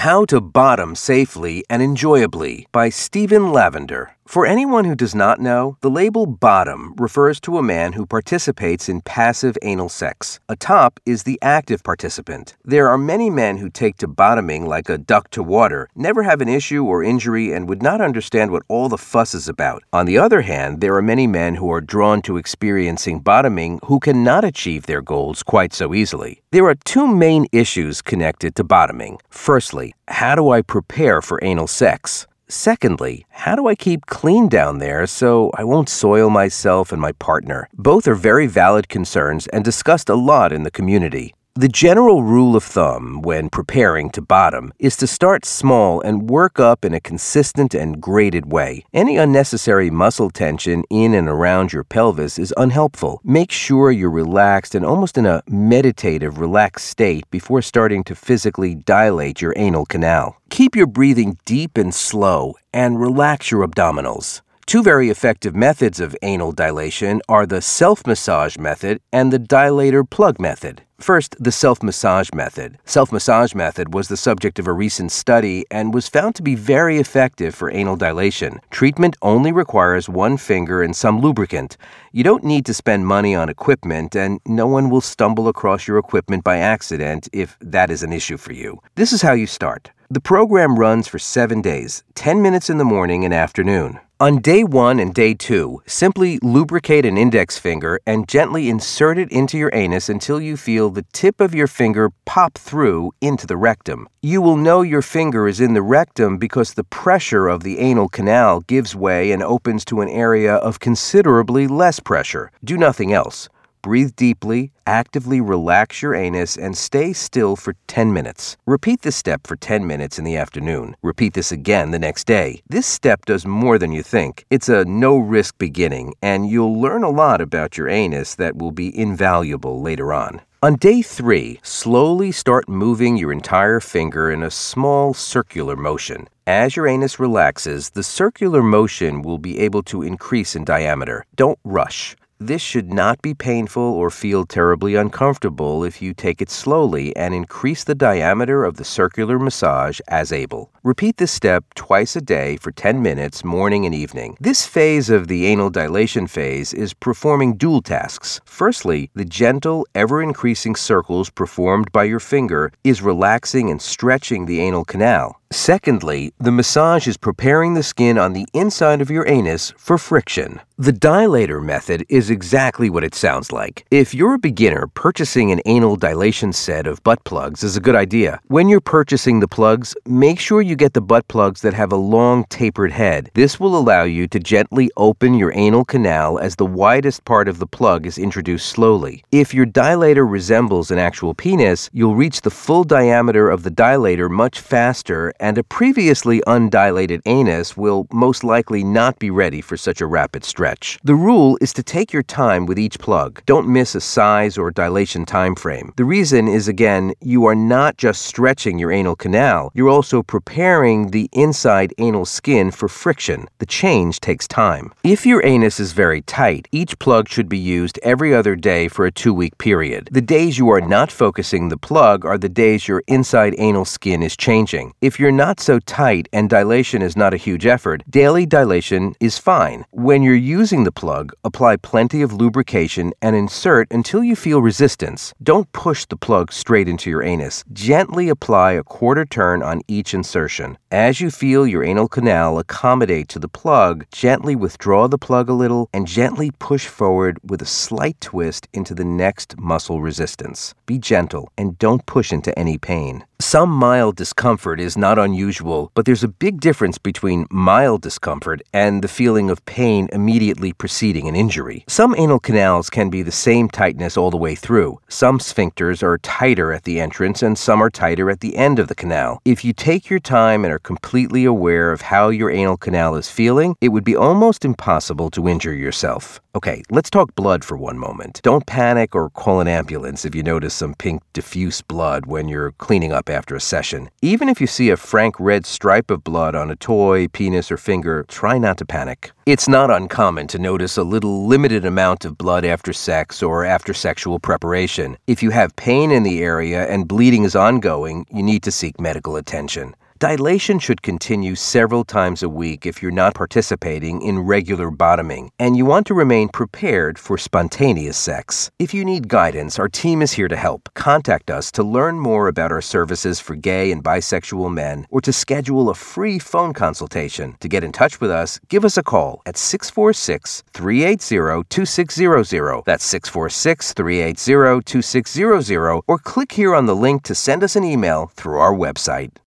How to Bottom Safely and Enjoyably by Stephen Lavender. For anyone who does not know, the label bottom refers to a man who participates in passive anal sex. A top is the active participant. There are many men who take to bottoming like a duck to water, never have an issue or injury, and would not understand what all the fuss is about. On the other hand, there are many men who are drawn to experiencing bottoming who cannot achieve their goals quite so easily. There are two main issues connected to bottoming. Firstly, how do I prepare for anal sex? Secondly, how do I keep clean down there so I won't soil myself and my partner? Both are very valid concerns and discussed a lot in the community. The general rule of thumb when preparing to bottom is to start small and work up in a consistent and graded way. Any unnecessary muscle tension in and around your pelvis is unhelpful. Make sure you're relaxed and almost in a meditative, relaxed state before starting to physically dilate your anal canal. Keep your breathing deep and slow and relax your abdominals. Two very effective methods of anal dilation are the self-massage method and the dilator plug method. First, the self-massage method. Self-massage method was the subject of a recent study and was found to be very effective for anal dilation. Treatment only requires one finger and some lubricant. You don't need to spend money on equipment, and no one will stumble across your equipment by accident if that is an issue for you. This is how you start. The program runs for 7 days, 10 minutes in the morning and afternoon. On day 1 and day 2, simply lubricate an index finger and gently insert it into your anus until you feel the tip of your finger pop through into the rectum. You will know your finger is in the rectum because the pressure of the anal canal gives way and opens to an area of considerably less pressure. Do nothing else. Breathe deeply, actively relax your anus, and stay still for 10 minutes. Repeat this step for 10 minutes in the afternoon. Repeat this again the next day. This step does more than you think. It's a no-risk beginning, and you'll learn a lot about your anus that will be invaluable later on. On day 3, slowly start moving your entire finger in a small circular motion. As your anus relaxes, the circular motion will be able to increase in diameter. Don't rush. This should not be painful or feel terribly uncomfortable if you take it slowly and increase the diameter of the circular massage as able. Repeat this step twice a day for 10 minutes, morning and evening. This phase of the anal dilation phase is performing dual tasks. Firstly, the gentle, ever-increasing circles performed by your finger is relaxing and stretching the anal canal. Secondly, the massage is preparing the skin on the inside of your anus for friction. The dilator method is exactly what it sounds like. If you're a beginner, purchasing an anal dilation set of butt plugs is a good idea. When you're purchasing the plugs, make sure you get the butt plugs that have a long tapered head. This will allow you to gently open your anal canal as the widest part of the plug is introduced slowly. If your dilator resembles an actual penis, you'll reach the full diameter of the dilator much faster, and a previously undilated anus will most likely not be ready for such a rapid stretch. The rule is to take your time with each plug. Don't miss a size or dilation time frame. The reason is, again, you are not just stretching your anal canal, you're also preparing the inside anal skin for friction. The change takes time. If your anus is very tight, each plug should be used every other day for a 2-week period. The days you are not focusing the plug are the days your inside anal skin is changing. If you're not so tight and dilation is not a huge effort, daily dilation is fine. When you're using the plug, apply plenty of lubrication and insert until you feel resistance. Don't push the plug straight into your anus. Gently apply a quarter turn on each insertion. As you feel your anal canal accommodate to the plug, gently withdraw the plug a little and gently push forward with a slight twist into the next muscle resistance. Be gentle and don't push into any pain. Some mild discomfort is not unusual, but there's a big difference between mild discomfort and the feeling of pain immediately preceding an injury. Some anal canals can be the same tightness all the way through. Some sphincters are tighter at the entrance and some are tighter at the end of the canal. If you take your time and are completely aware of how your anal canal is feeling, it would be almost impossible to injure yourself. Okay, let's talk blood for one moment. Don't panic or call an ambulance if you notice some pink diffuse blood when you're cleaning up after a session. Even if you see a frank red stripe of blood on a toy, penis, or finger, try not to panic. It's not uncommon to notice a little limited amount of blood after sex or after sexual preparation. If you have pain in the area and bleeding is ongoing, you need to seek medical attention. Dilation should continue several times a week if you're not participating in regular bottoming, and you want to remain prepared for spontaneous sex. If you need guidance, our team is here to help. Contact us to learn more about our services for gay and bisexual men or to schedule a free phone consultation. To get in touch with us, give us a call at 646-380-2600. That's 646-380-2600, or click here on the link to send us an email through our website.